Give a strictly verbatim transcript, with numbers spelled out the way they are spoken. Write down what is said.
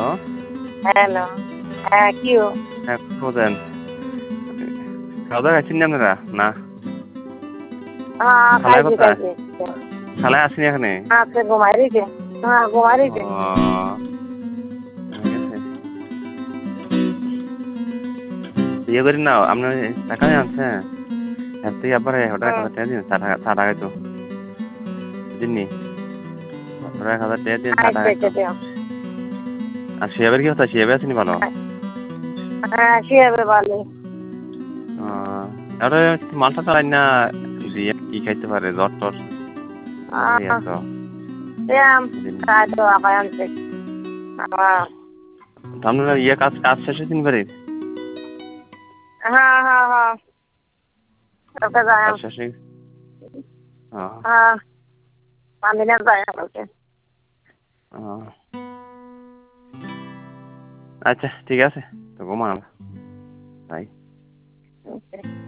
hello হ্যাঁ কিও হ্যাঁ খোঁজেন খাওয়া দাওয়া খাচ্ছেন না আপনারা না হ্যাঁ খালায় খাইছি কোথায় খাইছি খালায় আসেনি এখানে আছে ঘুমাই রয়েছে হ্যাঁ ঘুমাই ও রয়েছে ঠিক আছে ইয়ে করি না আপনার টাকা আনছে এর থেকে আবার এক হাজার টাকা দিন চা টাকা তো দিননি এক হাজার টাকা দিন চা টাকা তো আর শিয়াবের কি হতো শিয়াবে আসেনি ভালো হ্যাঁ শিয়াবে ভালো আরে মালটা চালাই না দিয়ে কি খাইতে পারে জ্বর টর তো আপনারা ইয়ে কাজ কাজ শেষে দিন পারে হ্যাঁ হ্যাঁ হ্যাঁ ওকে যায় কাজ শেষে হ্যাঁ আমি না যায় ওকে আচ্ছা ঠিক আছে তো ঘুমান তাই